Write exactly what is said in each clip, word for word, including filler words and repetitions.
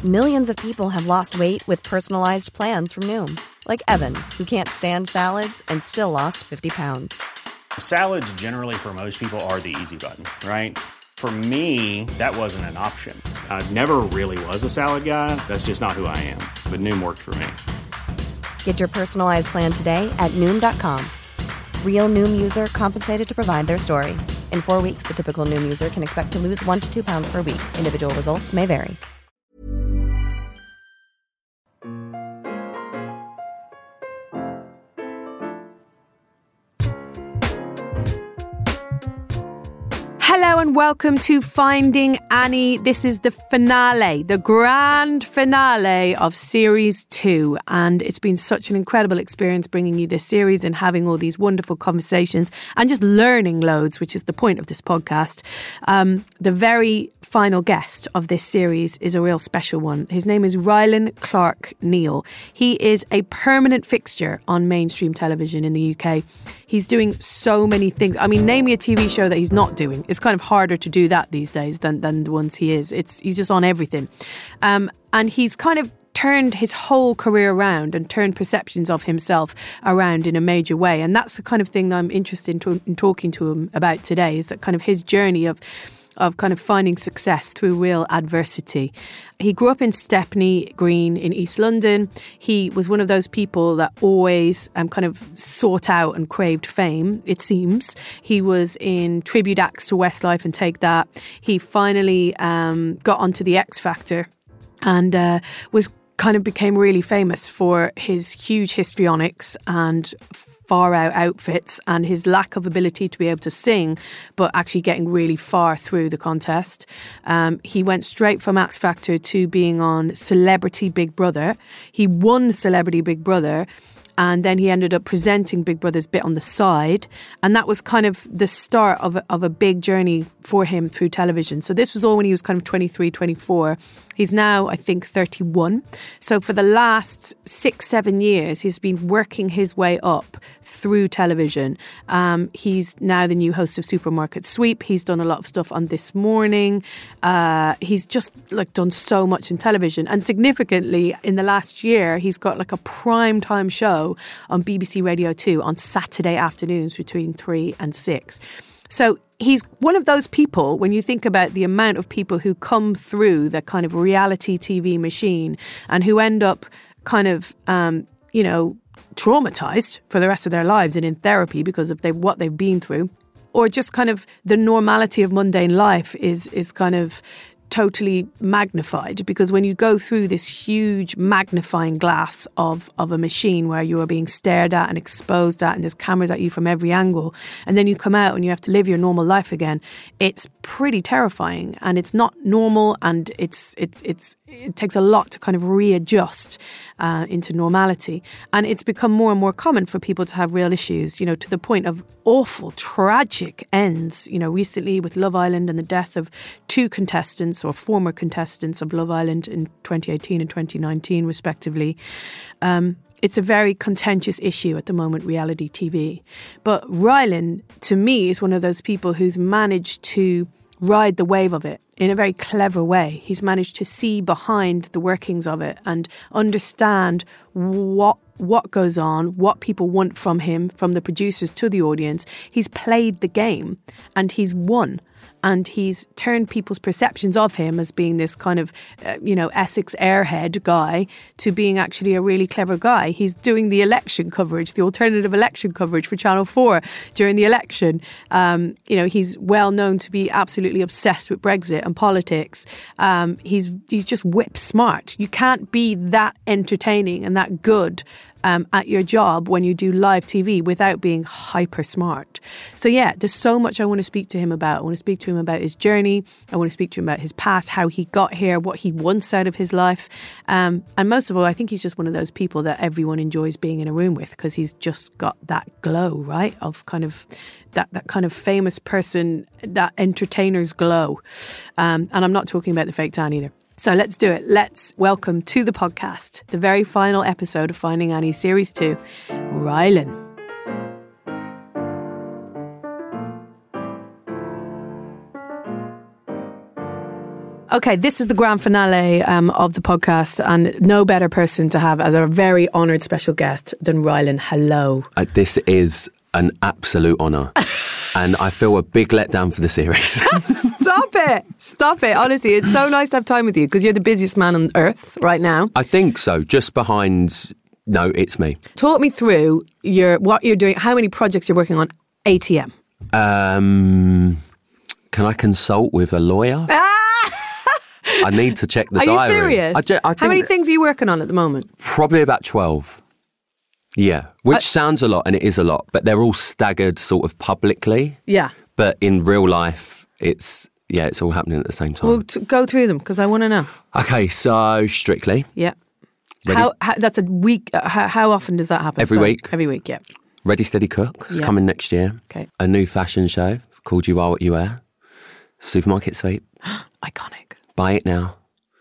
Millions of people have lost weight with personalized plans from Noom. Like Evan, who can't stand salads and still lost fifty pounds. Salads generally for most people are the easy button, right? For me, that wasn't an option. I never really was a salad guy. That's just not who I am. But Noom worked for me. Get your personalized plan today at Noom dot com. Real Noom user compensated to provide their story. In four weeks, the typical Noom user can expect to lose one to two pounds per week. Individual results may vary. Hello and welcome to Finding Annie. This is the finale, the grand finale of series two. And it's been such an incredible experience bringing you this series and having all these wonderful conversations and just learning loads, which is the point of this podcast. Um, the very final guest of this series is a real special one. His name is Rylan Clark Neal. He is a permanent fixture on mainstream television in the U K. He's doing so many things. I mean, name me a T V show that he's not doing. It's kind of harder to do that these days than, than the ones he is. It's He's just on everything. Um, and he's kind of turned his whole career around and turned perceptions of himself around in a major way. And that's the kind of thing I'm interested in, to, in talking to him about today, is that kind of his journey of of kind of finding success through real adversity. He grew up in Stepney Green in East London. He was one of those people that always um, kind of sought out and craved fame, it seems. He was in tribute acts to Westlife and Take That. He finally um, got onto the X Factor and uh, was kind of became really famous for his huge histrionics and far out outfits and his lack of ability to be able to sing, but actually getting really far through the contest. Um, he went straight from X Factor to being on Celebrity Big Brother. He won Celebrity Big Brother, and then he ended up presenting Big Brother's bit on the side. And that was kind of the start of a, of a big journey for him through television. So this was all when he was kind of twenty-three, twenty-four. He's now, I think, thirty-one. So for the last six, seven years, he's been working his way up through television. Um, he's now the new host of Supermarket Sweep. He's done a lot of stuff on This Morning. Uh, he's just like done so much in television. And significantly, in the last year, he's got like a prime time show on B B C Radio two on Saturday afternoons between three and six. So he's one of those people, when you think about the amount of people who come through the kind of reality T V machine and who end up kind of, um, you know, traumatized for the rest of their lives and in therapy because of they, what they've been through, or just kind of the normality of mundane life is is kind of totally magnified, because when you go through this huge magnifying glass of, of a machine where you are being stared at and exposed at and there's cameras at you from every angle, and then you come out and you have to live your normal life again, it's pretty terrifying and it's not normal, and it's it's it's it takes a lot to kind of readjust uh, into normality. And it's become more and more common for people to have real issues, you know, to the point of awful, tragic ends, you know, recently with Love Island and the death of two contestants or former contestants of Love Island in twenty eighteen and twenty nineteen, respectively. Um, it's a very contentious issue at the moment, reality T V. But Rylan, to me, is one of those people who's managed to ride the wave of it in a very clever way. He's managed to see behind the workings of it and understand what what goes on, what people want from him, from the producers to the audience. He's played the game and he's won. And he's turned people's perceptions of him as being this kind of, uh, you know, Essex airhead guy to being actually a really clever guy. He's doing the election coverage, the alternative election coverage for Channel four during the election. Um, you know, he's well known to be absolutely obsessed with Brexit and politics. Um, he's he's just whip smart. You can't be that entertaining and that good Um, at your job when you do live T V without being hyper smart. So yeah, there's so much I want to speak to him about. I want to speak to him about his journey. I want to speak to him about his past, how he got here, what he wants out of his life. Um, and most of all, I think he's just one of those people that everyone enjoys being in a room with, because he's just got that glow, right? Of kind of that, that kind of famous person, that entertainer's glow. Um, and I'm not talking about the fake tan either. So let's do it. Let's welcome to the podcast, the very final episode of Finding Annie Series two, Rylan. Okay, this is the grand finale um, of the podcast, and no better person to have as our very honoured special guest than Rylan. Hello. Uh, this is an absolute honour. And I feel a big letdown for the series. Stop it. Stop it. Honestly, it's so nice to have time with you because you're the busiest man on earth right now. I think so. Just behind... No, it's me. Talk me through your what you're doing, how many projects you're working on A T M. Um, can I consult with a lawyer? I need to check the are diary. Are you serious? I ju- I how many things are you working on at the moment? Probably about twelve. Yeah, which uh, sounds a lot, and it is a lot, but they're all staggered sort of publicly. Yeah. But in real life, it's, yeah, it's all happening at the same time. Well, t- go through them, because I want to know. Okay, so Strictly. Yeah. How, how, that's a week, uh, how, how often does that happen? Every Sorry. week. Every week, yeah. Ready, Steady, Cook is yeah. coming next year. Okay. A new fashion show called You Are What You Wear. Supermarket Sweep. Iconic. Buy it now.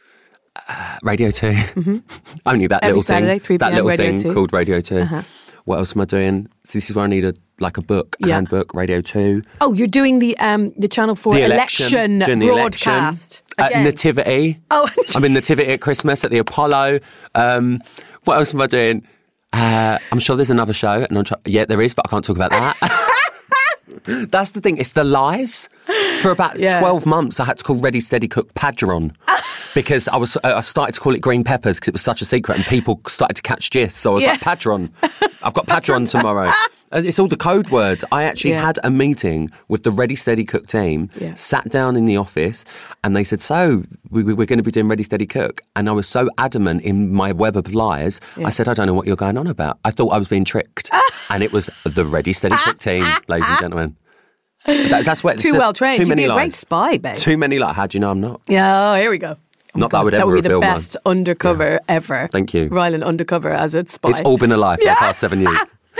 Uh, Radio two. Mm-hmm. Only that Every little Saturday, thing. three p.m. That little Radio thing two. Called Radio two. Uh-huh. What else am I doing? So this is where I need a like a book, a yeah. handbook, Radio two. Oh, you're doing the um the Channel four the election, election the broadcast. Election. Uh, Nativity. Oh, I'm in Nativity at Christmas at the Apollo. Um, what else am I doing? Uh, I'm sure there's another show. And I'm try- yeah, there is, but I can't talk about that. That's the thing. It's the lies. For about yeah. twelve months, I had to call Ready, Steady, Cook Padron. Because I was, uh, I started to call it green peppers because it was such a secret and people started to catch gist. So I was yeah. like, Padron. I've got Padron tomorrow. And it's all the code words. I actually yeah. had a meeting with the Ready, Steady, Cook team, yeah. sat down in the office and they said, so we, we, we're going to be doing Ready, Steady, Cook. And I was so adamant in my web of lies. Yeah. I said, I don't know what you're going on about. I thought I was being tricked. And it was the Ready, Steady, Cook team, ladies and gentlemen. That, that's where too well trained. Too You'd many be a lies. great spy, babe. Too many lies. How do you know I'm not? Yeah, oh, here we go. Oh not that I would ever That would be the reveal best one. undercover yeah. ever. Thank you. Rylan undercover as a spy. It's all been a lie for yeah. the past seven years.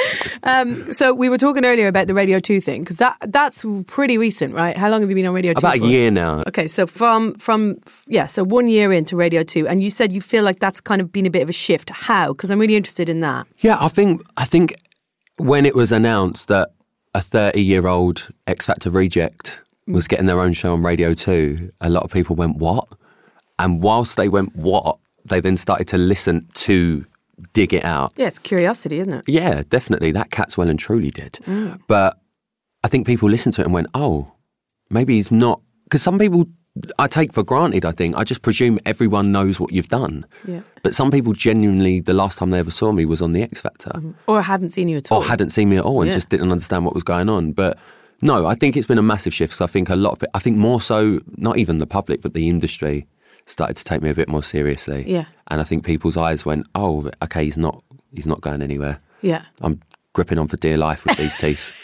um, so we were talking earlier about the Radio two thing because that that's pretty recent, right? How long have you been on Radio two? About for? a year now. Okay, so from from yeah, so one year into Radio two, and you said you feel like that's kind of been a bit of a shift. How? Because I'm really interested in that. Yeah, I think I think when it was announced that a thirty-year-old X Factor reject was getting their own show on Radio two, a lot of people went, what? And whilst they went, what? They then started to listen to dig it out. Yeah, it's curiosity, isn't it? Yeah, definitely. That cat's well and truly did. Mm. But I think people listened to it and went, oh, maybe he's not... Because some people I take for granted, I think. I just presume everyone knows what you've done. Yeah. But some people genuinely, the last time they ever saw me was on the X Factor. Mm-hmm. Or hadn't seen you at all. Or hadn't seen me at all and yeah. just didn't understand what was going on. But no, I think it's been a massive shift. So I think a lot of it, I think more so, not even the public, but the industry started to take me a bit more seriously. Yeah. And I think people's eyes went, oh, okay, he's not, he's not going anywhere. Yeah. I'm gripping on for dear life with these teeth.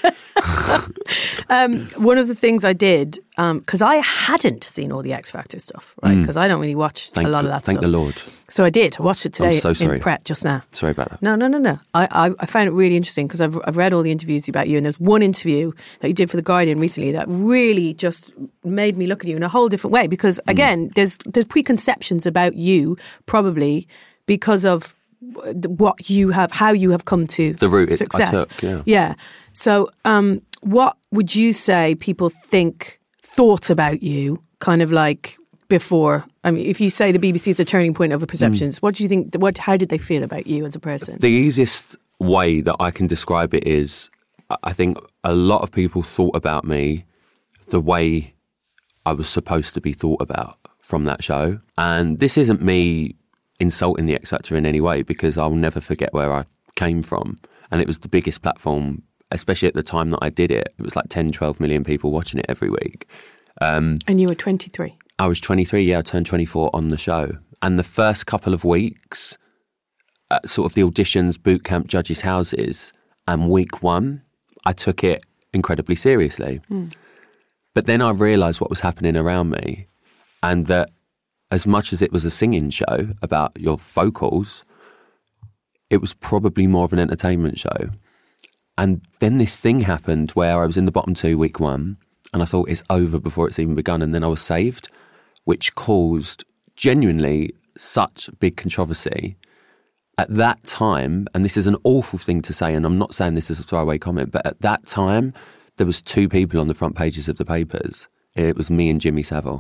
um, one of the things I did, because um, I hadn't seen all the X Factor stuff, right? Because mm. I don't really watch thank, a lot of that thank stuff. Thank the Lord. So I did. I watched it today I'm so sorry. in prep just now. Sorry about that. No, no, no, no. I, I, I found it really interesting because I've, I've read all the interviews about you, and there's one interview that you did for The Guardian recently that really just made me look at you in a whole different way because, again, mm. there's there's preconceptions about you probably because of what you have, how you have come to the route success. I took, yeah. Yeah. So, um, what would you say people think, thought about you, kind of like before? I mean, if you say the B B C is a turning point over perceptions, mm. what do you think? What? How did they feel about you as a person? The easiest way that I can describe it is, I think a lot of people thought about me the way I was supposed to be thought about from that show, and this isn't me insulting the X Factor in any way because I'll never forget where I came from, and it was the biggest platform, especially at the time that I did it. It was like ten, twelve million people watching it every week. Um, and you were twenty-three? I was twenty-three, yeah, I turned twenty-four on the show. And the first couple of weeks, uh, sort of the auditions, boot camp, judges' houses, and week one, I took it incredibly seriously. Mm. But then I realised what was happening around me, and that as much as it was a singing show about your vocals, it was probably more of an entertainment show. And then this thing happened where I was in the bottom two week one, and I thought it's over before it's even begun, and then I was saved, which caused genuinely such big controversy. At that time, and this is an awful thing to say, and I'm not saying this as a throwaway comment, but at that time, there was two people on the front pages of the papers. It was me and Jimmy Savile.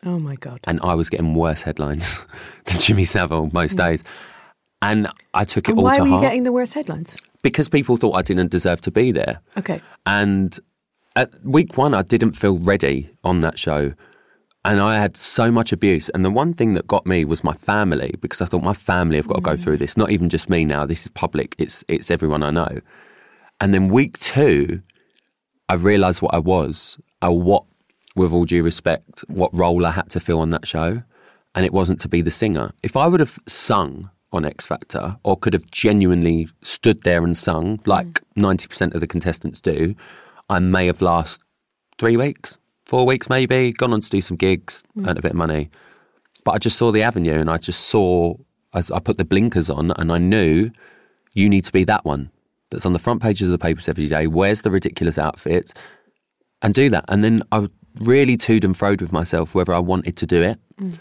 Oh my God. And I was getting worse headlines than Jimmy Savile most Mm. days. And I took it And all why to were you heart. getting the worst headlines? Because people thought I didn't deserve to be there. Okay. And at week one, I didn't feel ready on that show. And I had so much abuse. And the one thing that got me was my family, because I thought my family have got to go through this. Not even just me now. This is public. It's it's everyone I know. And then week two, I realised what I was, or what, with all due respect, what role I had to fill on that show. And it wasn't to be the singer. If I would have sung on X Factor, or could have genuinely stood there and sung, like mm. ninety percent of the contestants do, I may have lasted three weeks, four weeks maybe, gone on to do some gigs, mm. earned a bit of money. But I just saw the avenue, and I just saw, I, I put the blinkers on, and I knew you need to be that one that's on the front pages of the papers every day, wears the ridiculous outfit, and do that. And then I really toed and froed with myself whether I wanted to do it. Mm.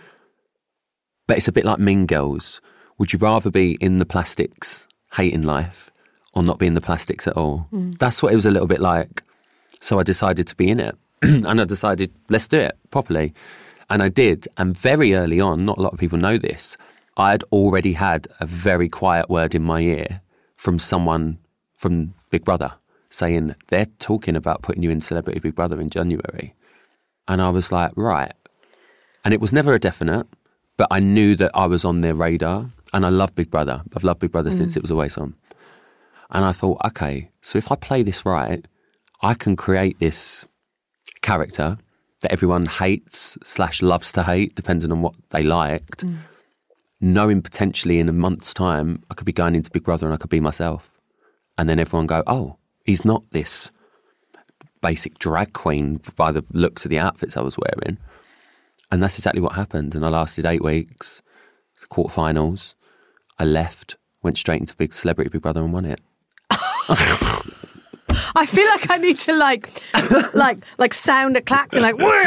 But it's a bit like Mean Girls. Would you rather be in the plastics, hating life, or not be in the plastics at all? Mm. That's what it was a little bit like. So I decided to be in it. And I decided, let's do it properly. And I did. And very early on, not a lot of people know this, I had already had a very quiet word in my ear from someone from Big Brother saying, they're talking about putting you in Celebrity Big Brother in January. And I was like, right. And it was never a definite, but I knew that I was on their radar. And I love Big Brother. I've loved Big Brother mm. since it was always on. And I thought, okay, so if I play this right, I can create this character that everyone hates slash loves to hate, depending on what they liked, mm. knowing potentially in a month's time, I could be going into Big Brother and I could be myself. And then everyone go, oh, he's not this basic drag queen by the looks of the outfits I was wearing. And that's exactly what happened. And I lasted eight weeks, the quarterfinals. I left, went straight into Big Celebrity Big Brother and won it. I feel like I need to like, like, like sound a klaxon, like, because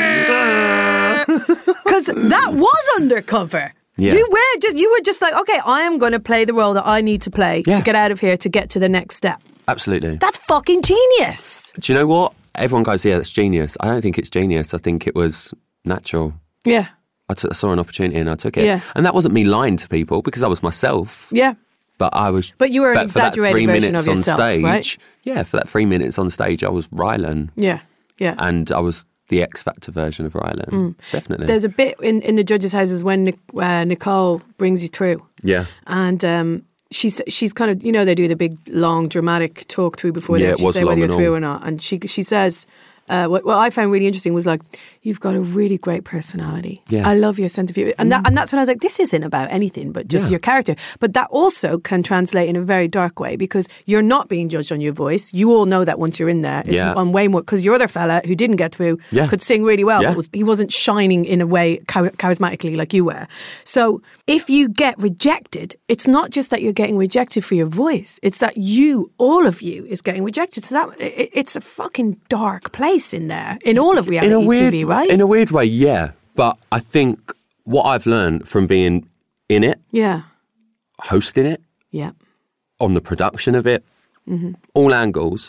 that was undercover. Yeah. You were just, you were just like, okay, I am going to play the role that I need to play yeah. to get out of here to get to the next step. Absolutely. That's fucking genius. Do you know what? Everyone goes, yeah, that's genius. I don't think it's genius. I think it was natural. Yeah. I, t- I saw an opportunity and I took it. Yeah. And that wasn't me lying to people because I was myself. Yeah. But I was. But you were an but exaggerated for that three version minutes of on yourself, stage, right? Yeah, for that three minutes on stage, I was Rylan. Yeah, yeah. And I was the X Factor version of Rylan. Mm. Definitely. There's a bit in, in the judges' houses when uh, Nicole brings you through. Yeah. And um, she's she's kind of, you know, they do the big, long, dramatic talk through before yeah, they actually say whether you're through all. or not. And she she says, uh, what, what I found really interesting was like, you've got a really great personality. Yeah. I love your sense of humor. And, that, and that's when I was like, this isn't about anything but just yeah. your character. But that also can translate in a very dark way because you're not being judged on your voice. You all know that once you're in there. It's yeah. on way more, because your other fella who didn't get through yeah. could sing really well. Yeah. But was, he wasn't shining in a way char- charismatically like you were. So if you get rejected, it's not just that you're getting rejected for your voice. It's that you, all of you, is getting rejected. So that it, it's a fucking dark place in there. In all of reality in a weird, T V, right? In a weird way, yeah. But I think what I've learned from being in it, yeah, hosting it, yeah, on the production of it, mm-hmm. all angles,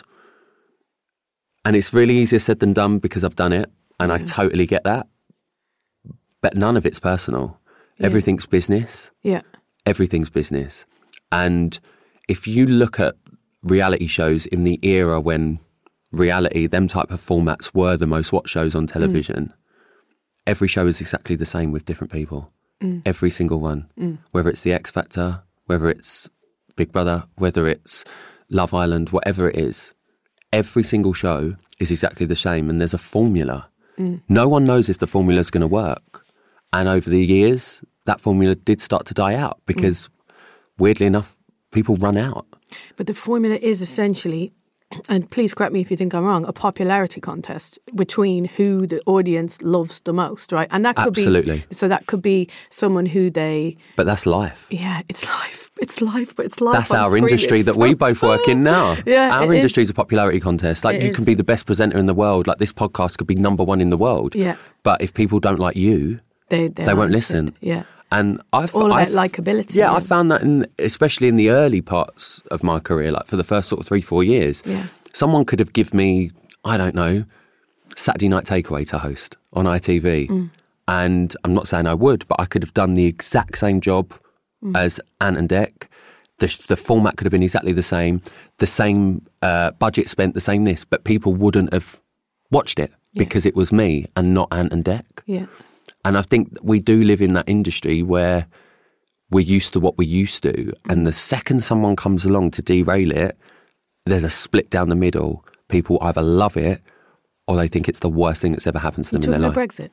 and it's really easier said than done because I've done it, and yeah. I totally get that. But none of it's personal. Yeah. Everything's business. Yeah, everything's business. And if you look at reality shows in the era when reality, them type of formats were the most watched shows on television, mm. every show is exactly the same with different people. Mm. Every single one. Mm. Whether it's the X Factor, whether it's Big Brother, whether it's Love Island, whatever it is, every single show is exactly the same and there's a formula. Mm. No one knows if the formula is going to work. And over the years, that formula did start to die out because, mm. weirdly enough, people run out. But the formula is essentially, and please correct me if you think I'm wrong, a popularity contest between who the audience loves the most, right? And that could Absolutely. be, so that could be someone who they... But that's life. Yeah, it's life. It's life, but it's life That's on our screen. industry It's that so we both work in now. Yeah, our industry is. is a popularity contest. Like, it you is. can be the best presenter in the world. Like, this podcast could be number one in the world. Yeah. But if people don't like you, they, they won't listen. Yeah. And I've, it's all about I've, likability. Yeah, I found that, in, especially in the early parts of my career, like for the first sort of three, four years, yeah. someone could have given me, I don't know, Saturday Night Takeaway to host on I T V. Mm. And I'm not saying I would, but I could have done the exact same job mm. as Ant and Dec. The, the format could have been exactly the same, the same uh, budget spent, the same this, but people wouldn't have watched it yeah. because it was me and not Ant and Dec. Yeah. And I think we do live in that industry where we're used to what we're used to. Mm. And the second someone comes along to derail it, there's a split down the middle. People either love it or they think it's the worst thing that's ever happened to them You're in their life. Brexit?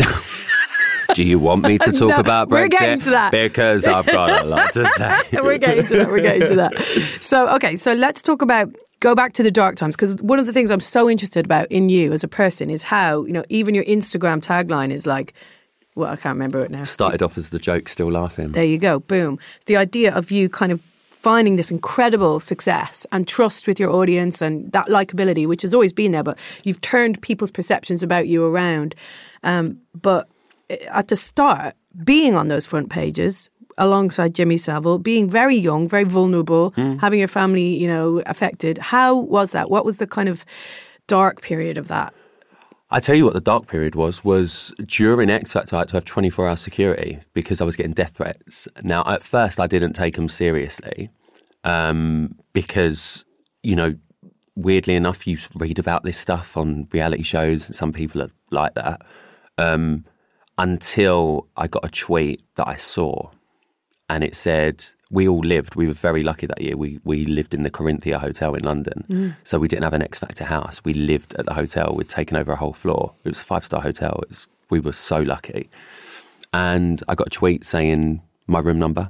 Do you want me to talk no, about Brexit? We're getting to that. Because I've got a lot to say. we're getting to that. We're getting to that. So, okay, so let's talk about, go back to the dark times, because one of the things I'm so interested about in you as a person is how, you know, even your Instagram tagline is like, well, I can't remember it now. Started off as the joke, still laughing. There you go. Boom. The idea of you kind of finding this incredible success and trust with your audience and that likability, which has always been there, but you've turned people's perceptions about you around. Um, but at the start, being on those front pages alongside Jimmy Savile, being very young, very vulnerable, mm. having your family, you know, affected. How was that? What was the kind of dark period of that? I tell you what the dark period was, was during X Factor I had to have twenty-four hour security because I was getting death threats. Now, at first I didn't take them seriously um, because, you know, weirdly enough, you read about this stuff on reality shows and some people are like that. Um, until I got a tweet that I saw and it said, we all lived, we were very lucky that year, we we lived in the Corinthia Hotel in London. Mm. So we didn't have an X Factor house. We lived at the hotel. We'd taken over a whole floor. It was a five-star hotel. It was, we were so lucky. And I got a tweet saying my room number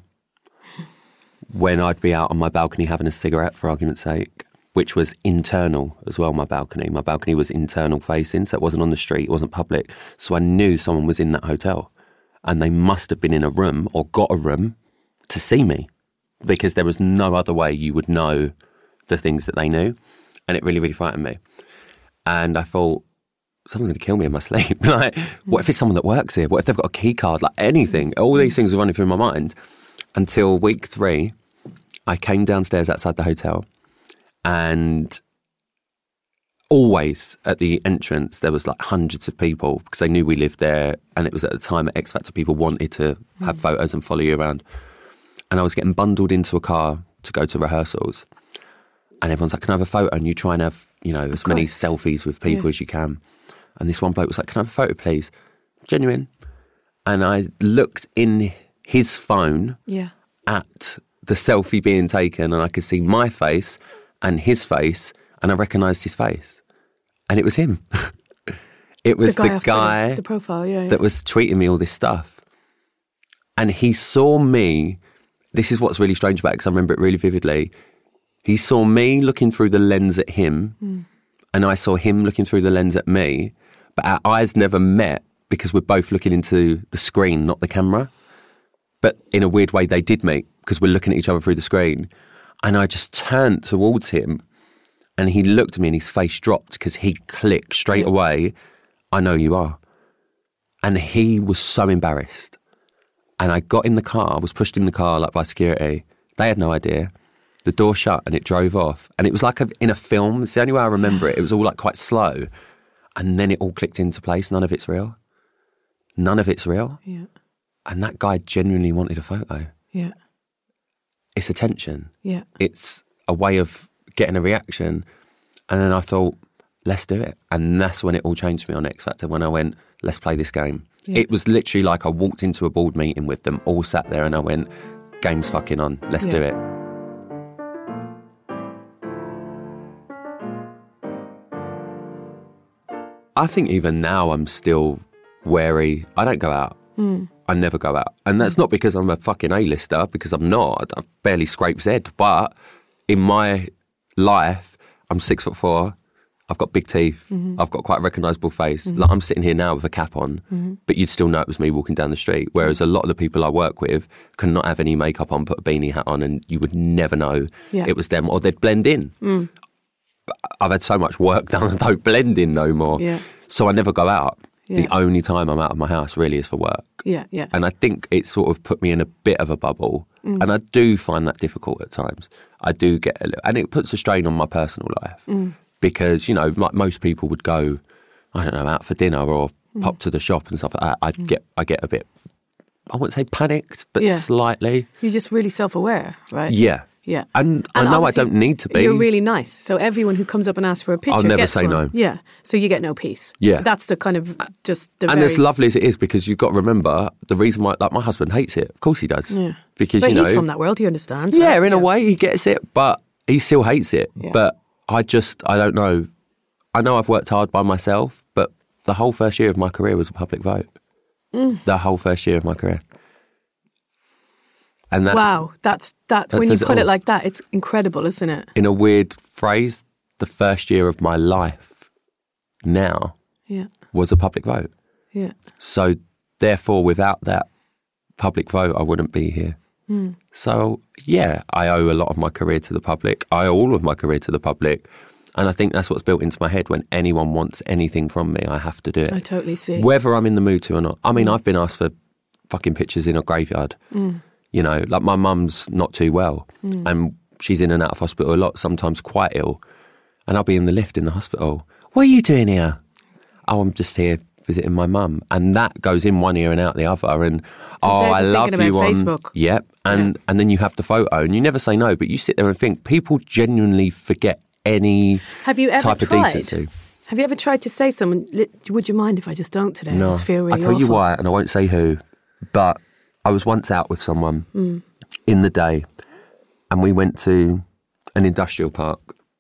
when I'd be out on my balcony having a cigarette, for argument's sake, which was internal as well, my balcony. My balcony was internal facing, so it wasn't on the street, it wasn't public. So I knew someone was in that hotel and they must have been in a room or got a room to see me because there was no other way you would know the things that they knew. And it really, really frightened me. And I thought, someone's going to kill me in my sleep. Like, what if it's someone that works here? What if they've got a key card? Like anything. All these things were running through my mind until week three. I came downstairs outside the hotel. And always at the entrance, there was like hundreds of people because they knew we lived there. And it was at the time at X Factor, people wanted to have mm. photos and follow you around. And I was getting bundled into a car to go to rehearsals. And everyone's like, can I have a photo? And you try and have, you know, as many selfies with people yeah. as you can. And this one bloke was like, can I have a photo, please? Genuine. And I looked in his phone yeah. at the selfie being taken and I could see my face and his face, and I recognised his face. And it was him. It was the guy, the, guy the, the profile, yeah, yeah. that was tweeting me all this stuff. And he saw me, this is what's really strange about it, because I remember it really vividly. He saw me looking through the lens at him, mm. and I saw him looking through the lens at me, but our eyes never met because we're both looking into the screen, not the camera. But in a weird way, they did meet because we're looking at each other through the screen. And I just turned towards him and he looked at me and his face dropped because he clicked straight away, I know you are. And he was so embarrassed. And I got in the car, I was pushed in the car like by security. They had no idea. The door shut and it drove off. And it was like a, in a film. It's the only way I remember it. It was all like quite slow. And then it all clicked into place. None of it's real. None of it's real. Yeah. And that guy genuinely wanted a photo. Yeah. It's attention. Yeah. It's a way of getting a reaction. And then I thought, let's do it. And that's when it all changed for me on X Factor, when I went, let's play this game. Yeah. It was literally like I walked into a board meeting with them, all sat there, and I went, game's fucking on, let's yeah. do it. I think even now I'm still wary. I don't go out. Mm. I never go out. And that's not because I'm a fucking A-lister, because I'm not. I barely scrape Z. But in my life, I'm six foot four. I've got big teeth. Mm-hmm. I've got quite a recognisable face. Mm-hmm. Like I'm sitting here now with a cap on, mm-hmm. but you'd still know it was me walking down the street. Whereas a lot of the people I work with can not have any makeup on, put a beanie hat on, and you would never know yeah. it was them, or they'd blend in. Mm. I've had so much work done, I don't blend in no more. Yeah. So I never go out. Yeah. The only time I'm out of my house really is for work. Yeah, yeah. And I think it sort of put me in a bit of a bubble. Mm. And I do find that difficult at times. I do get a little, and it puts a strain on my personal life. Mm. Because, you know, like most people would go, I don't know, out for dinner or pop to the shop and stuff like that, I Mm. get I get a bit, I wouldn't say panicked, but Yeah. slightly. You're just really self-aware, right? Yeah. Yeah. And, I And know I obviously don't need to be. You're really nice. So everyone who comes up and asks for a picture I'll never gets say one. no. Yeah. So you get no peace. Yeah. That's the kind of just the And very... as lovely as it is, because you've got to remember the reason why, like my husband hates it. Of course he does. Yeah. Because, but you know. he's from that world, he understands. Yeah, right? in a way he gets it, but he still hates it. Yeah. But I just, I don't know. I know I've worked hard by myself, but the whole first year of my career was a public vote. Mm. The whole first year of my career. And that's, Wow, that's that. that when you says it put it all. like that, it's incredible, isn't it? in a weird phrase, the first year of my life now Yeah, was a public vote. yeah. So therefore, without that public vote, I wouldn't be here. Mm. So yeah, I owe a lot of my career to the public. I owe all of my career to the public. And I think that's what's built into my head. When anyone wants anything from me, I have to do it. I totally see. Whether I'm in the mood to or not. I mean, I've been asked for fucking pictures in a graveyard. Mm. You know, like my mum's not too well and she's in and out of hospital a lot, sometimes quite ill. And I'll be in the lift in the hospital. What are you doing here? Oh, I'm just here visiting my mum. And that goes in one ear and out the other. And, oh, they're I just love thinking you about on... Facebook. Yep. And, Yeah. and then you have the photo and you never say no, but you sit there and think, people genuinely forget any Have you ever type tried? of decency. Have you ever tried to say to someone, "Li- would you mind if I just don't today? I No, just feel really I'll tell you awful." why, and I won't say who, but I was once out with someone Mm. in the day, and we went to an industrial park.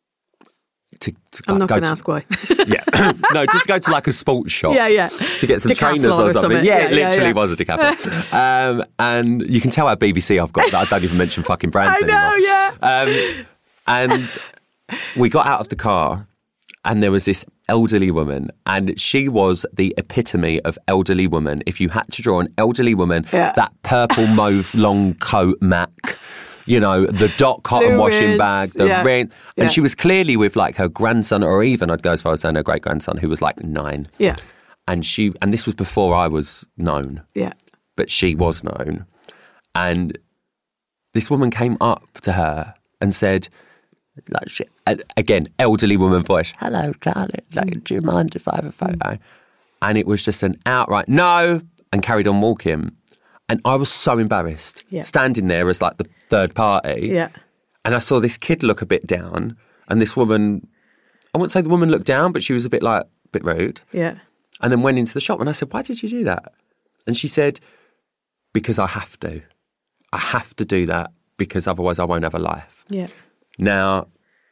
To, to I'm like, not go going to to- ask why. Yeah, no, just go to like a sports shop. yeah, yeah. To get some Decathlon trainers or or something. something. Yeah, Yeah, it yeah, literally yeah. was a decathlon. um, and you can tell how B B C I've got that I don't even mention fucking brands I know, anymore. yeah. Um, and we got out of the car and there was this elderly woman and she was the epitome of elderly woman. If you had to draw an elderly woman, Yeah. that purple mauve long coat Mac, you know, the dot cotton Blue washing rinse, bag, the yeah. ring. And Yeah. she was clearly with like her grandson, or even I'd go as far as saying her great grandson, who was like nine. Yeah, And she, and this was before I was known, yeah. but she was known. And this woman came up to her and said, like, she, again, elderly woman voice, hello, darling, like, do you mind if I have a photo? And it was just an outright no, and carried on walking. And I was so embarrassed, Yeah. standing there as like the third party. Yeah. And I saw this kid look a bit down, and this woman, I wouldn't say the woman looked down, but she was a bit like, a bit rude. Yeah. And then went into the shop and I said, why did you do that? And she said, because I have to. I have to do that because otherwise I won't have a life. Yeah. Now,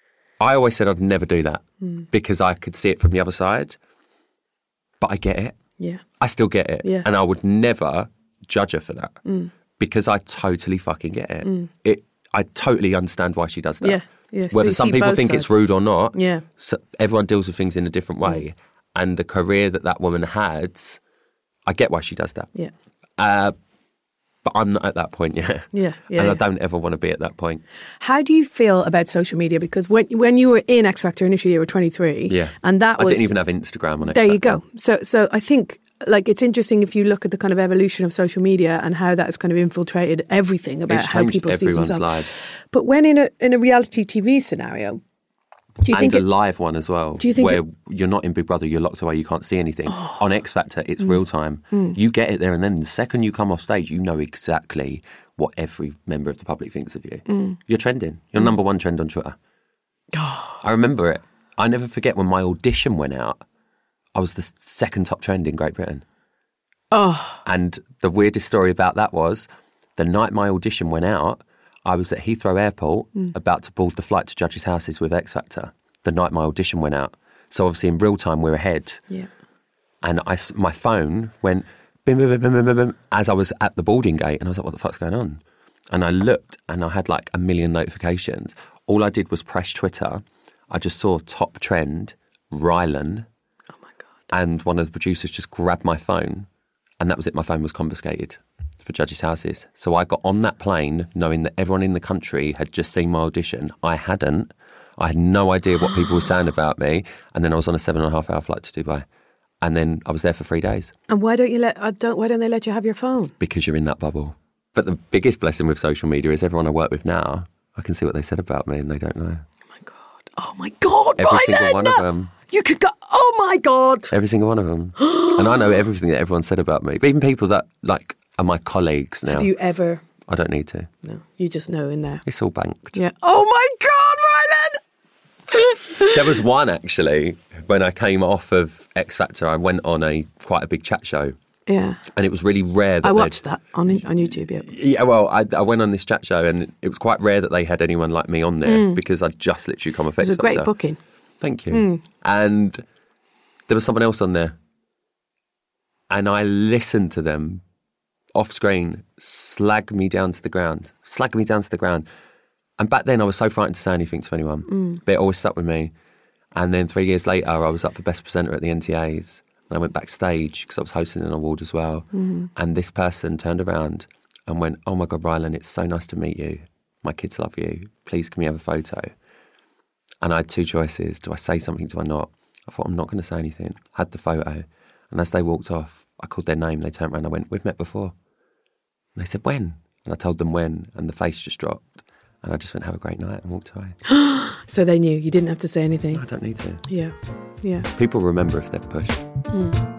I always said I'd never do that because I could see it from the other side. But I get it. Yeah. I still get it. Yeah. And I would never judge her for that because I totally fucking get it. It. I totally understand why she does that. Yeah. Yeah. So Whether you some see people both think it's sides. rude or not, Yeah. so everyone deals with things in a different way. And the career that that woman had, I get why she does that. Yeah. Uh, but I'm not at that point yet. Yeah. Yeah. and yeah. I don't ever want to be at that point. How do you feel about social media? Because when when you were in X Factor initially, you were twenty-three. Yeah. And that I was didn't even have Instagram on it. there. You go. So so I think like it's interesting if you look at the kind of evolution of social media and how that has kind of infiltrated everything about It's how changed people see everyone's themselves. lives. But when in a in a reality T V scenario, do you And think a it, live one as well, Do you think where it- you're not in Big Brother, you're locked away, you can't see anything. Oh. On X Factor, it's real time. Mm. You get it there and then. The second you come off stage, you know exactly what every member of the public thinks of you. Mm. You're trending. You're number one trend on Twitter. I remember it. I never forget when my audition went out, I was the second top trend in Great Britain. oh And the weirdest story about that was the night my audition went out, I was at Heathrow Airport about to board the flight to Judges' Houses with X Factor. The night my audition went out. So obviously in real time we're ahead. yeah And I, s- my phone went bim, bim, bim, bim, bim, bim, as I was at the boarding gate. And I was like, what the fuck's going on? And I looked and I had like a million notifications. All I did was press Twitter. I just saw top trend, Rylan. oh my god And one of the producers just grabbed my phone. And that was it. My phone was confiscated for Judges' Houses. So I got on that plane knowing that everyone in the country had just seen my audition. I hadn't. I had no idea what people were saying about me. And then I was on a seven and a half hour flight to Dubai. And then I was there for three days and why don't you let uh, don't why don't they let you have your phone? because you're in that bubble. But the biggest blessing with social media is everyone I work with now, I can see what they said about me and they don't know. Oh my god oh my god Every Rylan! single one of them. You could go, oh my God. Every single one of them. And I know everything that everyone said about me. But even people that, like, are my colleagues now. Have you ever? I don't need to. No, you just know in there. It's all banked. Yeah. Oh my God, Rylan! There was one, actually, when I came off of X Factor, I went on a quite a big chat show. Yeah. And it was really rare that I watched that on on YouTube, yeah. Yeah, well, I, I went on this chat show and it was quite rare that they had anyone like me on there mm. because I'd just literally come off X Factor. It was a great booking. Thank you. Mm. And there was someone else on there. And I listened to them off screen slag me down to the ground. Slag me down to the ground. And back then I was so frightened to say anything to anyone. Mm. But it always stuck with me. And then three years later, I was up for Best Presenter at the N T As. And I went backstage because I was hosting an award as well. Mm. And this person turned around and went, oh my God, Rylan, it's so nice to meet you. My kids love you. Please, can we have a photo? And I had two choices. Do I say something? Do I not? I thought, I'm not going to say anything. Had the photo. And as they walked off, I called their name. They turned around and I went, we've met before. And they said, when? And I told them when. And the face just dropped. And I just went, have a great night, and walked away. So they knew. You didn't have to say anything. I don't need to. Yeah. Yeah. People remember if they're pushed. Mm.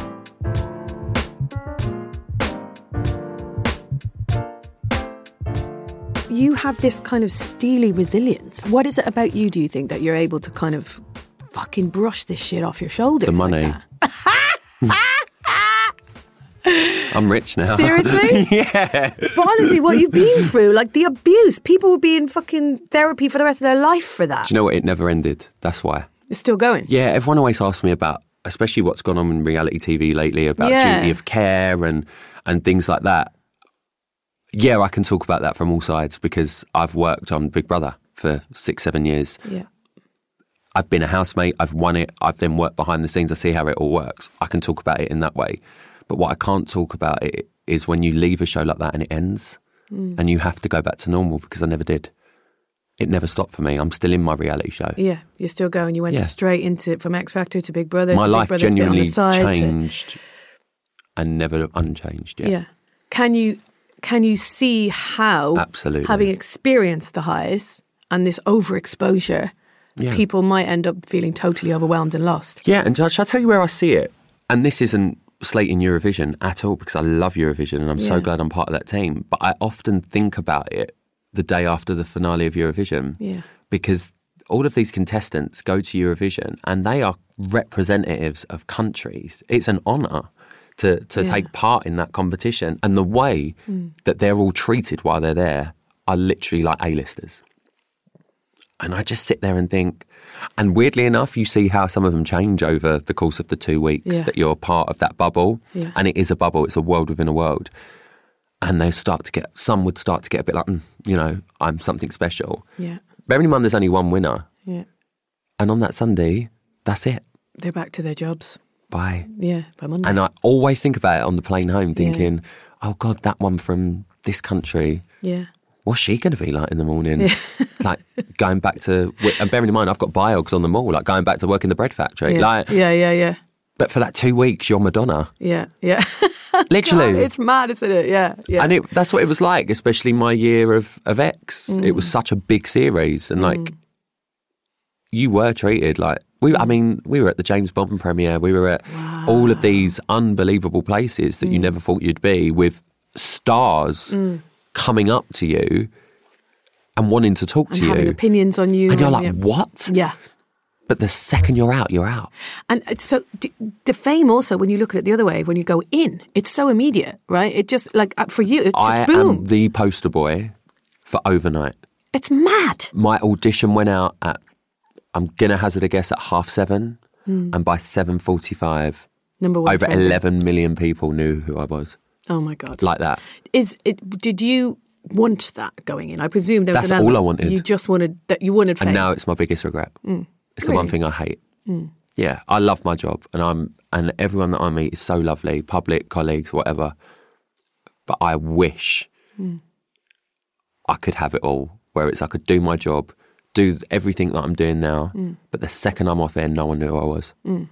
You have this kind of steely resilience. What is it about you, do you think, that you're able to kind of fucking brush this shit off your shoulders? The money. Like that? I'm rich now. Seriously? Yeah. But honestly, what you've been through, like the abuse, people would be in fucking therapy for the rest of their life for that. Do you know what? It never ended. That's why. It's still going. Yeah, everyone always asks me about, especially what's gone on in reality T V lately, about Yeah. duty of care and, and things like that. Yeah, I can talk about that from all sides because I've worked on Big Brother for six, seven years. Yeah. I've been a housemate, I've won it, I've then worked behind the scenes, I see how it all works. I can talk about it in that way. But what I can't talk about it is when you leave a show like that and it ends mm. and you have to go back to normal, because I never did. It never stopped for me. I'm still in my reality show. Yeah, you're still going. You went Yeah. straight into it from X Factor to Big Brother. My to life Big Brother's bit on the genuinely side to- changed and never unchanged. Yeah. Yeah. Can you can you see how Absolutely. having experienced the highs and this overexposure, Yeah. people might end up feeling totally overwhelmed and lost? Yeah, and shall I tell you where I see it? And this isn't slating Eurovision at all, because I love Eurovision and I'm so Yeah. glad I'm part of that team. But I often think about it the day after the finale of Eurovision, Yeah. because all of these contestants go to Eurovision and they are representatives of countries. It's an honour to, to Yeah. take part in that competition. And the way Mm. that they're all treated while they're there are literally like A-listers. And I just sit there and think, and weirdly enough, you see how some of them change over the course of the two weeks Yeah. that you're part of that bubble. Yeah. And it is a bubble, it's a world within a world. And they start to get, some would start to get a bit like, mm, you know, I'm something special. Yeah. Bearing in mind there's only one winner. Yeah. And on that Sunday, that's it. They're back to their jobs. Bye. Yeah, by Monday. And I always think about it on the plane home, Yeah. thinking, oh God, that one from this country, Yeah. what's she going to be like in the morning? Like going back to, and bearing in mind, I've got biogs on the mall, like going back to work in the bread factory. Yeah. Like, yeah, yeah, yeah. But for that two weeks, you're Madonna. Yeah, yeah. Literally. God, it's mad, isn't it? Yeah, yeah. And it, that's what it was like, especially my year of, of X. Mm. It was such a big series. And like, you were treated like, we. I mean, we were at the James Bond premiere. We were at Wow. all of these unbelievable places that you never thought you'd be, with stars coming up to you and wanting to talk and to having you. opinions on you. And you're like, yeah. what? Yeah. But the second you're out, you're out. And it's so d- the fame also, when you look at it the other way, when you go in, it's so immediate, right? It just, like, uh, for you, it's just I boom. am the poster boy for overnight. It's mad. My audition went out at, I'm going to hazard a guess, at half seven. And by seven forty-five, Number one. over friend. eleven million people knew who I was. Oh my God. Like that. Is it? Did you want that going in? I presume there was That's an all I element- wanted. You just wanted that. You wanted fame. And now it's my biggest regret. It's the one Really? thing I hate. Yeah, I love my job, and I'm and everyone that I meet is so lovely, public, colleagues, whatever. But I wish I could have it all, where it's I could do my job, do everything that I'm doing now, but the second I'm off air, no one knew who I was.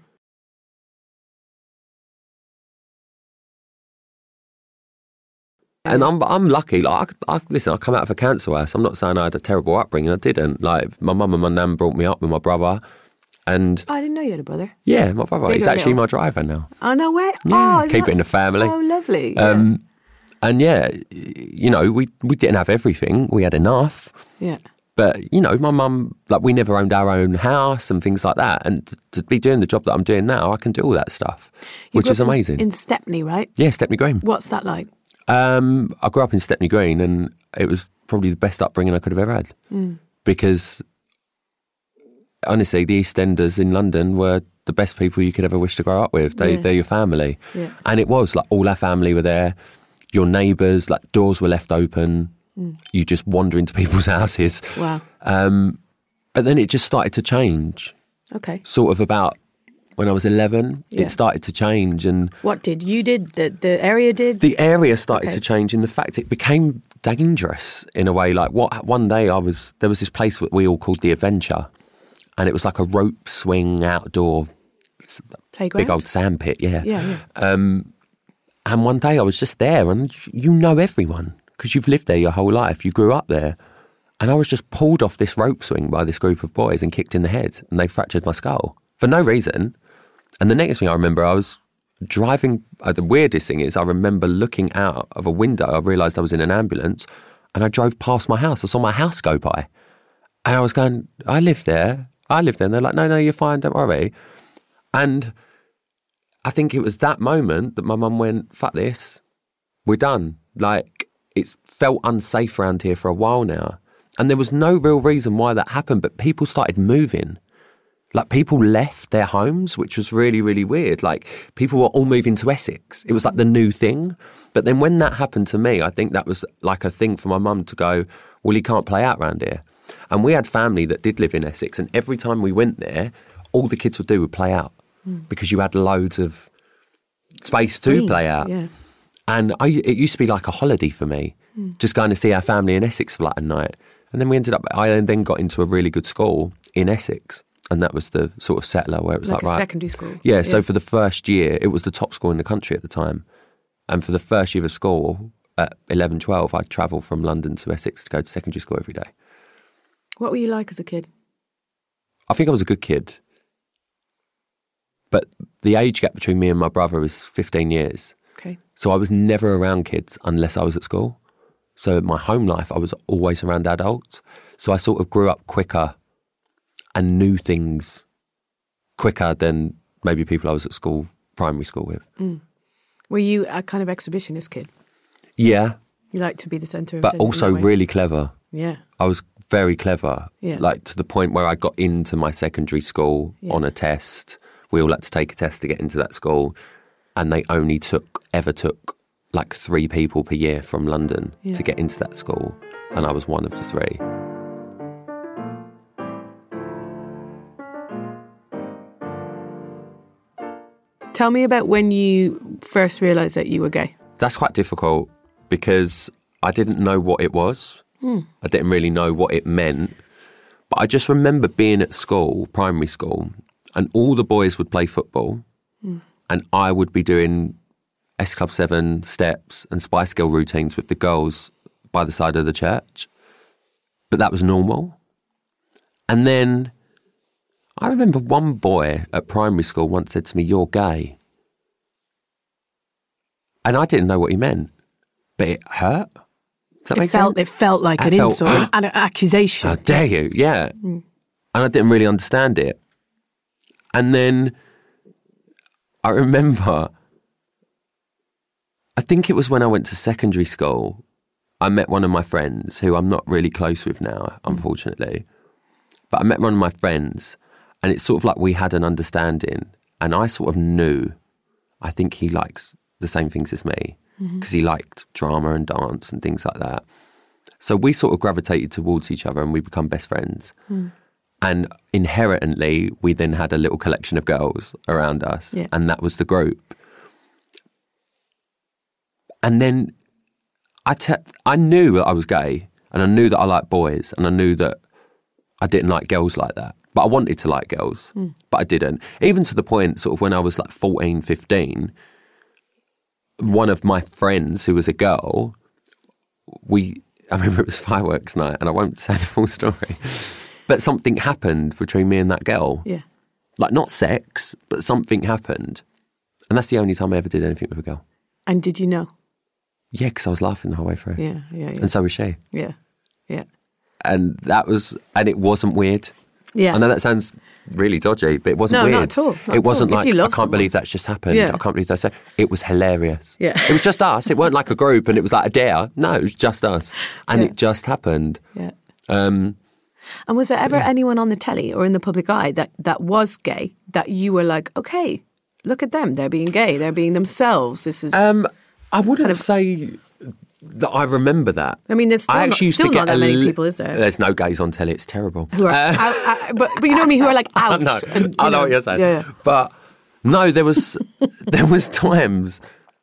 And I'm I'm lucky. Like, I, I, listen, I come out of a council house. I'm not saying I had a terrible upbringing. I didn't. Like, my mum and my nan brought me up with my brother, And Oh, I didn't know you had a brother. yeah, my brother. Big He's or actually little? my driver now. Oh, no way. Yeah, oh, isn't keep it in that the family. So lovely. Yeah. Um, and yeah, you know, we, we didn't have everything. We had enough. yeah. But, you know, my mum, like, we never owned our own house and things like that. And to, to be doing the job that I'm doing now, I can do all that stuff, You which grew is up in- amazing. In Stepney, right? yeah, Stepney Green. What's that like? Um, I grew up in Stepney Green, and it was probably the best upbringing I could have ever had. Mm. Because, honestly, the EastEnders in London were the best people you could ever wish to grow up with. They, Yeah. They're your family. Yeah. And it was, like, all our family were there. Your neighbours, like, doors were left open. Mm. You just wander into people's houses. Wow. Um, but then it just started to change. Okay. Sort of about when I was eleven, Yeah. it started to change, and What did you did? The the area did? the area started Okay. to change in the fact it became dangerous in a way. Like what one day I was there was this place that we all called the Adventure, and it was like a rope swing outdoor Playground? big old sandpit. Yeah. Yeah, yeah. Um, and one day I was just there, and you know everyone because you've lived there your whole life. You grew up there. And I was just pulled off this rope swing by this group of boys and kicked in the head, and they fractured my skull for no reason. And the next thing I remember, I was driving. Uh, the weirdest thing is I remember looking out of a window. I realised I was in an ambulance, and I drove past my house. I saw my house go by, and I was going, I live there. I live there. And they're like, no, no, you're fine. Don't worry. And I think it was that moment that my mum went, fuck this. We're done. Like, it's felt unsafe around here for a while now. And there was no real reason why that happened, but people started moving. Like, people left their homes, which was really, really weird. Like, people were all moving to Essex. It was like the new thing. But then when that happened to me, I think that was like a thing for my mum to go, well, he can't play out around here. And we had family that did live in Essex, and every time we went there, all the kids would do would play out mm. because you had loads of space to Green, play out. Yeah. And I, it used to be like a holiday for me, mm. just going to see our family in Essex for like a night. And then we ended up, I then got into a really good school in Essex. And that was the sort of settler where it was Like like, a right. secondary school. Yeah, Yeah. so for the first year, it was the top school in the country at the time. And for the first year of school, at eleven, twelve, I'd travel from London to Essex to go to secondary school every day. What were you like as a kid? I think I was a good kid. But the age gap between me and my brother is fifteen years. Okay. So I was never around kids unless I was at school. So my home life, I was always around adults. So I sort of grew up quicker and knew things quicker than maybe people I was at school, primary school with. Mm. Were you a kind of exhibitionist kid? Yeah, You like to be the centre of but attention also in that way? really clever. Yeah. I was very clever, Yeah. like to the point where I got into my secondary school Yeah. on a test. We all had to take a test to get into that school, and they only took, ever took, like three people per year from London Yeah. to get into that school, and I was one of the three. Tell me about when you first realised that you were gay. That's quite difficult because I didn't know what it was. Hmm. I didn't really know what it meant. But I just remember being at school, primary school, and all the boys would play football Hmm. and I would be doing S Club seven steps and Spice Girl routines with the girls by the side of the church. But that was normal. And then I remember one boy at primary school once said to me, "You're gay." And I didn't know what he meant, but it hurt. Does that It make felt, sense? it felt like I an felt- insult, an, an accusation. How dare you? Yeah. Mm. And I didn't really understand it. And then I remember, I think it was when I went to secondary school, I met one of my friends who I'm not really close with now, unfortunately. But I met one of my friends, and it's sort of like we had an understanding, and I sort of knew, I think he likes the same things as me, because he liked drama and dance and things like that. So we sort of gravitated towards each other and we become best friends. Mm. And inherently, we then had a little collection of girls around us, Yeah. and that was the group. And then I, te- I knew that I was gay, and I knew that I liked boys, and I knew that I didn't like girls like that. But I wanted to like girls, Mm. but I didn't. Even to the point, sort of when I was like fourteen, fifteen, one of my friends who was a girl, we, I remember it was fireworks night, and I won't say the full story, but something happened between me and that girl. Yeah. Like, not sex, but something happened. And that's the only time I ever did anything with a girl. And did you know? Yeah, because I was laughing the whole way through. Yeah, yeah, yeah. And so was she. Yeah, yeah. And that was, and it wasn't weird. Yeah. I know that sounds really dodgy, but it wasn't No, weird. not at all, not it at wasn't all. If like, you I love can't someone. believe that's just happened. Yeah. I can't believe that's... It was hilarious. Yeah. It was just us. It weren't like a group and it was like a dare. No, it was just us. And Yeah. it just happened. Yeah. Um, And was there ever anyone on the telly or in the public eye that, that was gay that you were like, okay, look at them, they're being gay, they're being themselves. This is. um, I wouldn't kind of- say that I remember that. I mean, there's still, I not, actually used still to not get that many li- people, is there? There's no gays on telly. It's terrible. Who are Uh, out, out, but, but you know what I mean? Who are like out. I know. and, I know you what you're saying. Yeah, yeah. But no, there was there was times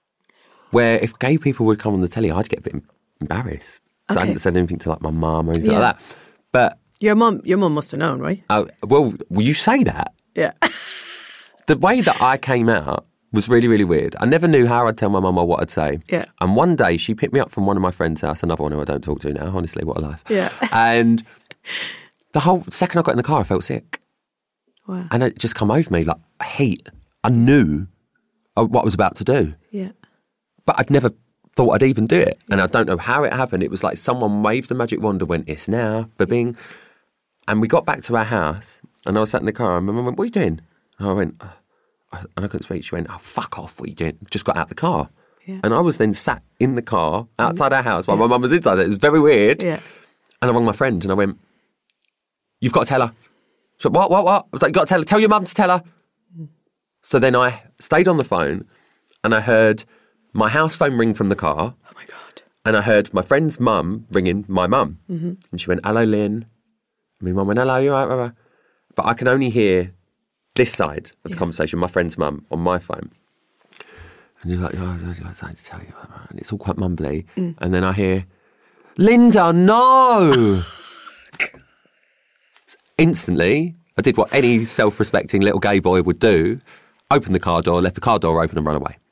where if gay people would come on the telly, I'd get a bit embarrassed because I Okay. hadn't said anything to like my mum or anything Yeah. like that. But Your mum, your mum must have known, right? uh, well, will you say that? Yeah. The way that I came out was really, really weird. I never knew how I'd tell my mum or what I'd say. Yeah. And one day she picked me up from one of my friends' house, another one who I don't talk to now. Honestly, what a life. Yeah. And the whole second I got in the car, I felt sick. Wow. And it just come over me like heat. I knew uh, what I was about to do, Yeah. but I'd never thought I'd even do it. And I don't know how it happened. It was like someone waved the magic wand and went, it's now, ba-bing. And we got back to our house and I was sat in the car and my mum went, what are you doing? And I went, oh. And I couldn't speak. She went, oh, fuck off, what are you doing? Just got out the car. Yeah. And I was then sat in the car outside our house while my mum was inside it. It was very weird. Yeah. And I rang my friend and I went, you've got to tell her. She went, what, what, what? I was like, you've got to tell her. Tell your mum to tell her. So then I stayed on the phone and I heard my house phone ring from the car. Oh my God. And I heard my friend's mum ringing my mum. Mm-hmm. And she went, hello, Lynn. And my mum went, hello, you all right? Blah, blah. But I can only hear this side of the Yeah. conversation, my friend's mum, on my phone. And you're like, oh, I'd like something to tell you. And it's all quite mumbly. Mm. And then I hear, Linda, no! Instantly, I did what any self-respecting little gay boy would do, opened the car door, left the car door open and run away.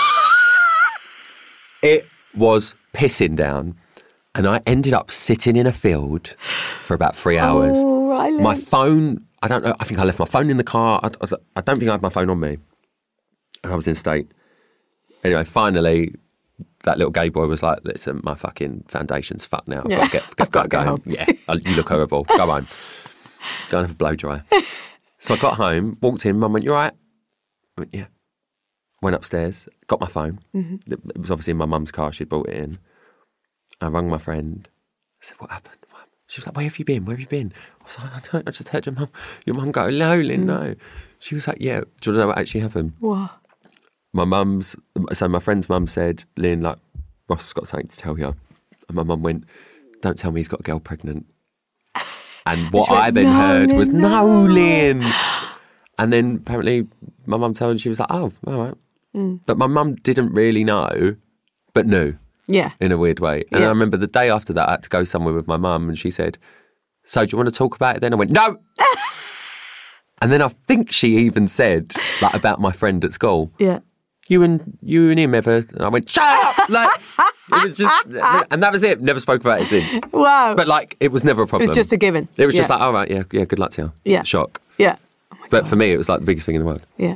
It was pissing down. And I ended up sitting in a field for about three hours. Oh, Riley. My phone, I don't know, I think I left my phone in the car. I, I, I don't think I had my phone on me. And I was in a state. Anyway, finally, that little gay boy was like, listen, my fucking foundation's fucked now. I've Yeah. got to get, I've get, got to get go going. home. Yeah, uh, you look horrible. Go home. Go and have a blow dry. So I got home, walked in, mum went, you all right? I went, yeah. Went upstairs, got my phone. Mm-hmm. It was obviously in my mum's car, she'd brought it in. I rang my friend. I said, what happened? She was like, where have you been? Where have you been? I was like, I don't, I just heard your mum, your mum go, no, Lynn, no. She was like, yeah. Do you know what actually happened? What? My mum's, so my friend's mum said, Lynn, like, Ross has got something to tell you. And my mum went, don't tell me he's got a girl pregnant. And what She went, I then "No, heard Lynn, was, no." no, Lynn. And then apparently my mum told her, she was like, oh, all right. Mm. But my mum didn't really know, but knew. Yeah. In a weird way. And Yeah. I remember the day after that, I had to go somewhere with my mum and she said, so do you want to talk about it then? I went, no! And then I think she even said, like, about my friend at school, Yeah. you and you and him ever? And I went, shut up! Like, it was just, and that was it. Never spoke about it since. Wow. But like, it was never a it problem. was just a given. It was just Yeah. like, all right, yeah, yeah, good luck to you. Yeah. Shock. Yeah. Oh my But God. for me, it was like the biggest thing in the world. Yeah.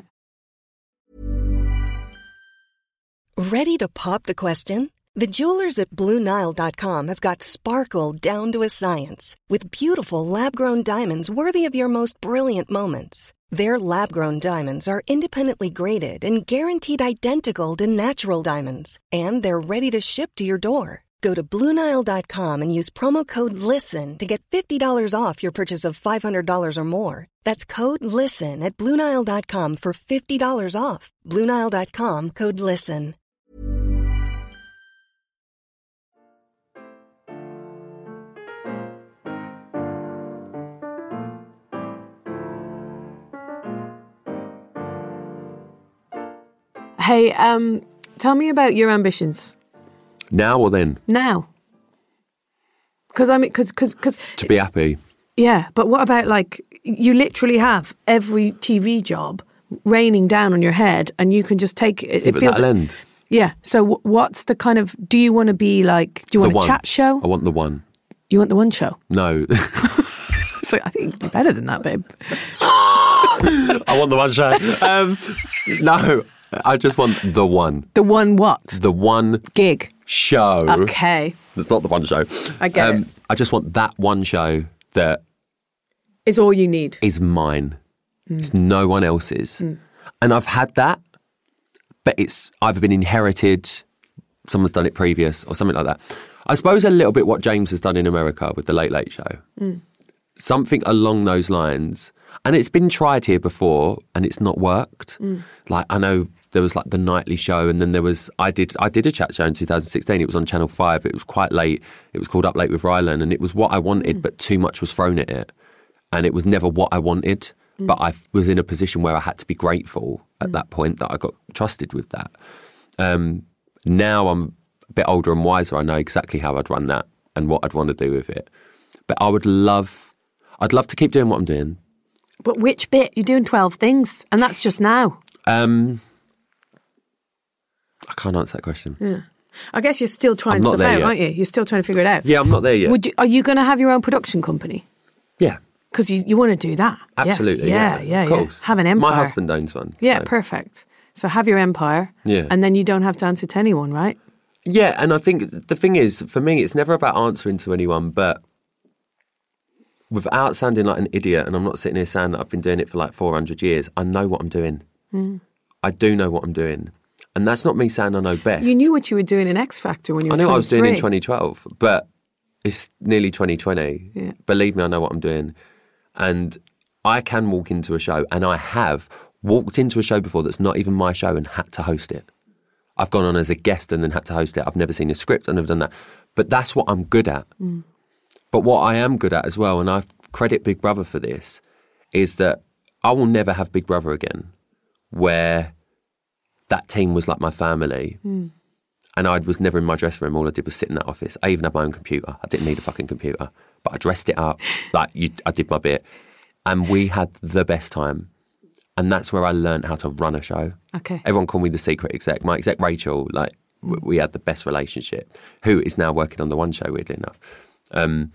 Ready to pop the question? The jewelers at Blue Nile dot com have got sparkle down to a science with beautiful lab-grown diamonds worthy of your most brilliant moments. Their lab-grown diamonds are independently graded and guaranteed identical to natural diamonds, and they're ready to ship to your door. Go to Blue Nile dot com and use promo code LISTEN to get fifty dollars off your purchase of five hundred dollars or more. That's code LISTEN at Blue Nile dot com for fifty dollars off. Blue Nile dot com, code LISTEN. Hey, um, tell me about your ambitions Now or then? now. Because I mean, because because because To be happy. yeah. But what about like you literally have every T V job raining down on your head, and you can just take it. Yeah, It but feels that'll end. yeah. So w- what's the kind of? Do you want to be like? Do you The want a one. chat show? I want the one. You want the one show? No. So I think you'd be better than that, babe. I want the one show. Um, no, I just want the one. The one what? The one gig. Show. Okay. It's not the one show. I get um, it. I just want that one show that is all you need. Is mine. Mm. It's no one else's. Mm. And I've had that, but it's either been inherited, someone's done it previous, or something like that. I suppose a little bit what James has done in America with the Late Late Show. Mm. Something along those lines. And it's been tried here before and it's not worked. Mm. Like, I know there was like the nightly show, and then there was, I did I did a chat show in two thousand sixteen. It was on Channel five. It was quite late. It was called Up Late with Rylan, and it was what I wanted, mm. but too much was thrown at it. And it was never what I wanted. Mm. But I was in a position where I had to be grateful at mm. that point that I got trusted with that. Um, now I'm a bit older and wiser. I know exactly how I'd run that and what I'd want to do with it. But I would love, I'd love to keep doing what I'm doing. But which bit? You're doing twelve things, and that's just now. Um, I can't answer that question. Yeah. I guess you're still trying stuff out, yet. aren't you? You're still trying to figure it out. Yeah, I'm not there yet. Would you, are you going to have your own production company? Yeah. Because you, you want to do that. Absolutely. Yeah, yeah, yeah. Of course. Yeah. Have an empire. My husband owns one. Yeah, so. perfect. So have your empire. Yeah. And then you don't have to answer to anyone, right? Yeah, and I think the thing is, for me, it's never about answering to anyone, but without sounding like an idiot, and I'm not sitting here saying that I've been doing it for like four hundred years, I know what I'm doing. Mm. I do know what I'm doing. And that's not me saying I know best. You knew what you were doing in X Factor when you were I knew twenty-three. what I was doing in twenty twelve, but it's nearly twenty twenty. Yeah. Believe me, I know what I'm doing. And I can walk into a show, and I have walked into a show before that's not even my show and had to host it. I've gone on as a guest and then had to host it. I've never seen a script, I've never done that. But that's what I'm good at. Mm. But what I am good at as well, and I credit Big Brother for this, is that I will never have Big Brother again where that team was like my family. Mm. And I was never in my dressing room. All I did was sit in that office. I even had my own computer. I didn't need a fucking computer. But I dressed it up. Like, you, I did my bit. And we had the best time. And that's where I learned how to run a show. Okay. Everyone called me the secret exec. My exec, Rachel, like, mm. we had the best relationship, who is now working on the One Show, weirdly enough. Um,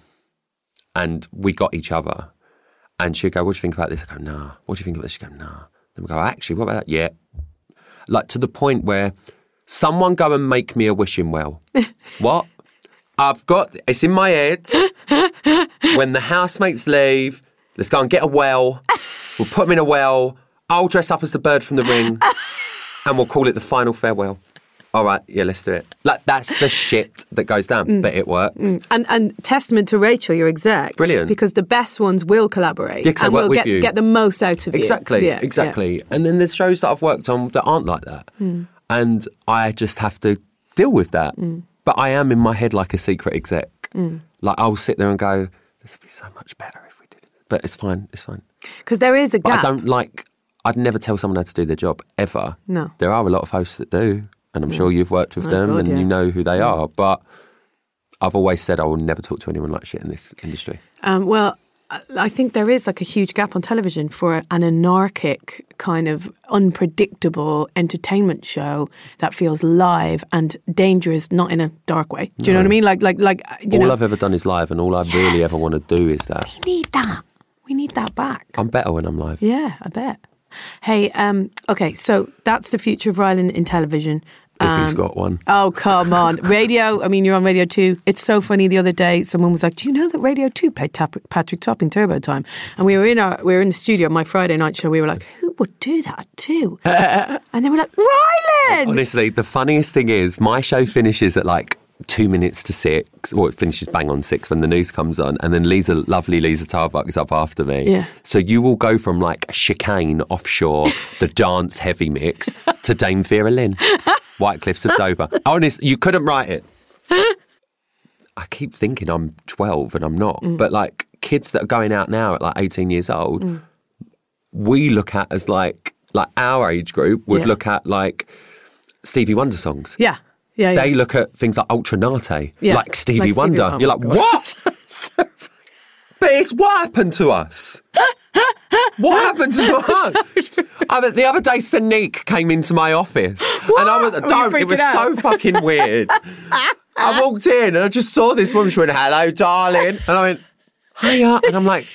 and we got each other. And she'd go, what do you think about this? I go, nah. What do you think about this? She'd go, nah. Then we go, actually, what about that? Yeah. Like, to the point where someone go and make me a wishing well. What? I've got, it's in my head. When the housemates leave, let's go and get a well. We'll put them in a well. I'll dress up as the bird from the ring. And we'll call it the final farewell. All right, yeah, let's do it. Like, that's the shit that goes down, mm. but it works. Mm. And and testament to Rachel, your exec. Brilliant. Because the best ones will collaborate. Yeah, 'cause I and work will with get, you. get the most out of exactly, you. Yeah, exactly. Yeah. And then there's shows that I've worked on that aren't like that. Mm. And I just have to deal with that. Mm. But I am in my head like a secret exec. Mm. Like, I'll sit there and go, this would be so much better if we did it. But it's fine, it's fine. Because there is a gap. But I don't like, I'd never tell someone how to do their job, ever. No. There are a lot of hosts that do. And I'm yeah. sure you've worked with oh, them God, and yeah. you know who they yeah. are. But I've always said I will never talk to anyone like shit in this industry. Um, well, I think there is like a huge gap on television for an anarchic, kind of unpredictable entertainment show that feels live and dangerous, not in a dark way. Do you no. know what I mean? Like, like, like. You all know. I've ever done is live, and all I yes. really ever want to do is that. We need that. We need that back. I'm better when I'm live. Yeah, I bet. Hey, um, okay, so that's the future of Rylan in television. If um, he's got one. Oh, come on. Radio, I mean, you're on Radio two. It's so funny. The other day, someone was like, do you know that Radio two played Tap- Patrick Topping Turbo Time? And we were in our, we were in the studio, my Friday night show. We were like, who would do that too? And they were like, Rylan! Honestly, the funniest thing is, my show finishes at like two minutes to six, or it finishes bang on six when the news comes on, and then Lisa, lovely Lisa Tarbuck is up after me. Yeah. So you will go from like Chicane offshore, the dance heavy mix, to Dame Vera Lynn, White Cliffs of Dover. Honestly, you couldn't write it. I keep thinking I'm twelve and I'm not, mm. but like kids that are going out now at like eighteen years old, mm. we look at as like, like our age group would yeah. look at like Stevie Wonder songs. Yeah. Yeah, they yeah. look at things like Ultra Naute, yeah. like Stevie like Wonder. Stevie, oh You're like, God. what? So but it's what happened to us? What happened to us? I mean, the other day, Sonique came into my office, what? and I was don't. It was out? so fucking weird. I walked in and I just saw this woman. She went, "Hello, darling," and I went, "Hiya," and I'm like,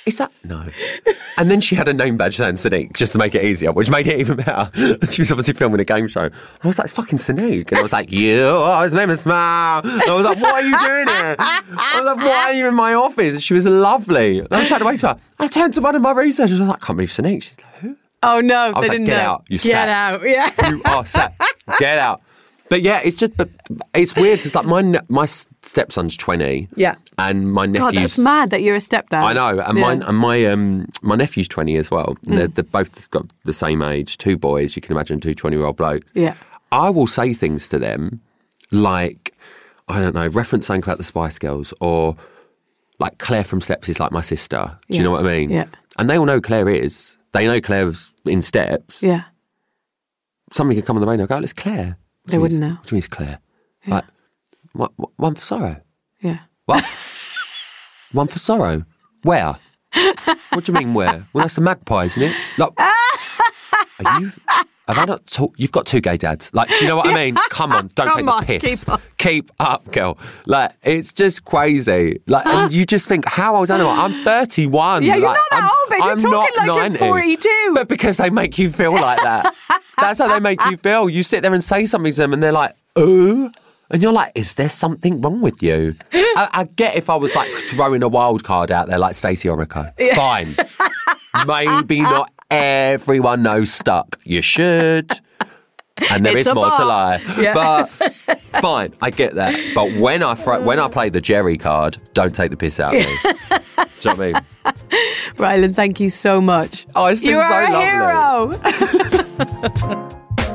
is that? No. And then she had a name badge saying Sonique, just to make it easier, which made it even better. She was obviously filming a game show. I was like, it's fucking Sonique. And I was like, you always made me smile. And I was like, what are you doing here? I was like, why are you in my office? And she was lovely. And I was trying to wait to her. I turned to one of my researchers. I was like, I can't believe Sonique. She's like, who? Oh, no, I was they like, didn't get know. out. You Get sacked. out, yeah. You are sacked. Get out. But yeah, it's just, it's weird. It's like my my stepson's twenty. Yeah. And my nephew's... God, that's mad that you're a stepdad. I know. And, yeah. mine, and my um, my nephew's twenty as well. Mm. They're, they're both got the same age. Two boys, you can imagine, two twenty-year-old blokes. Yeah. I will say things to them like, I don't know, reference something about the Spice Girls, or like Claire from Steps is like my sister. Do yeah. you know what I mean? Yeah. And they all know Claire is. They know Claire's in Steps. Yeah. Somebody could come on the radio and go, it's Claire. What They wouldn't means, know. Which means Claire. Yeah. Like, what, what, one for sorrow. Yeah. What? One for sorrow? Where? What do you mean where? Well, that's the Magpies, isn't it? Like, are you... Have I not talked? You've got two gay dads. Like, do you know what I mean? Come on, don't Come take on, the piss. keep up. Keep up, girl. Like, it's just crazy. Like, and you just think, how old am I? I'm thirty-one. Yeah, you're like, not that I'm, old, babe. You're I'm talking not like ninety. you're forty-two. But because they make you feel like that. That's how they make you feel. You sit there and say something to them and they're like, ooh. And you're like, is there something wrong with you? I, I get if I was like throwing a wild card out there like Stacey Orico. Yeah. Fine. Maybe not everyone knows Stuck. You should. And there It's is a more bar. to lie. Yeah. But fine, I get that. But when I fr- when I play the Jerry card, don't take the piss out of me. Do you know what I mean? Rylan, thank you so much. Oh, it's been you so are a lovely. hero.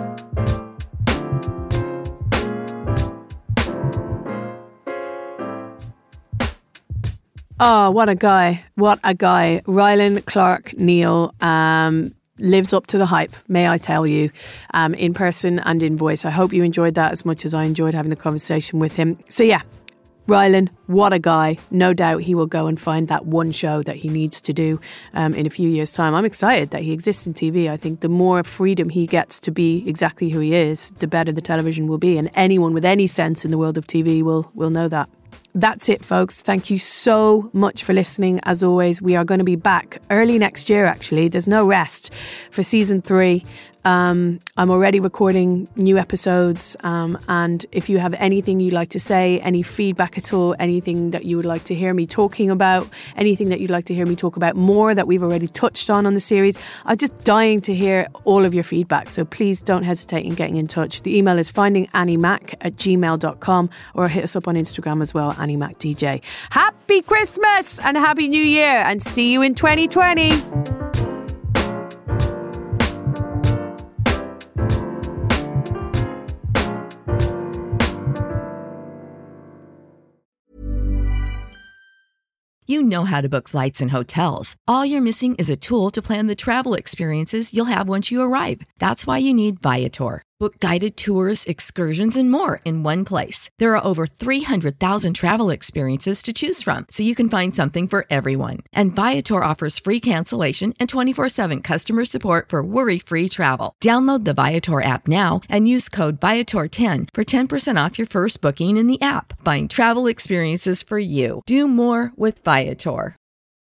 Oh, what a guy. What a guy. Rylan Clark Neal um, lives up to the hype, may I tell you, um, in person and in voice. I hope you enjoyed that as much as I enjoyed having the conversation with him. So yeah, Rylan, what a guy. No doubt he will go and find that one show that he needs to do um, in a few years' time. I'm excited that he exists in T V. I think the more freedom he gets to be exactly who he is, the better the television will be. And anyone with any sense in the world of T V will will know that. That's it, folks. Thank you so much for listening. As always, we are going to be back early next year, actually. There's no rest for season three. Um, I'm already recording new episodes. Um, and if you have anything you'd like to say, any feedback at all, anything that you would like to hear me talking about, anything that you'd like to hear me talk about more that we've already touched on on the series, I'm just dying to hear all of your feedback. So please don't hesitate in getting in touch. The email is findinganniemac at gmail dot com, or hit us up on Instagram as well, Annie Mac D J. Happy Christmas and Happy New Year, and see you in twenty twenty. You know how to book flights and hotels. All you're missing is a tool to plan the travel experiences you'll have once you arrive. That's why you need Viator. Book guided tours, excursions, and more in one place. There are over three hundred thousand travel experiences to choose from, so you can find something for everyone. And Viator offers free cancellation and twenty-four seven customer support for worry-free travel. Download the Viator app now and use code Viator ten for ten percent off your first booking in the app. Find travel experiences for you. Do more with Viator.